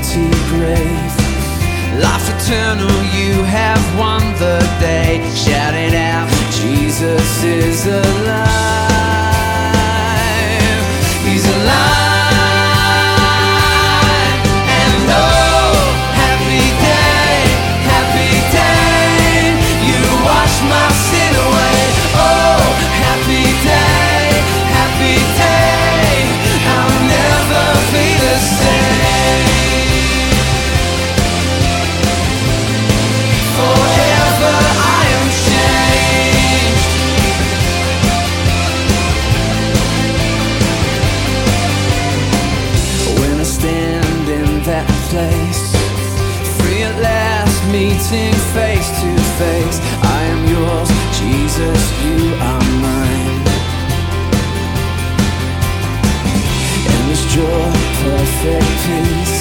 empty grave. Life eternal, you have won the day. Shout it out, Jesus is alive. He's alive. And oh, happy day, happy day. You wash my sin away. Oh, happy day, happy day. I'll never be the same. Forever I am changed. When I stand in that place, free at last, meeting face to face, I am yours, Jesus, you are mine. And this joy, perfect peace,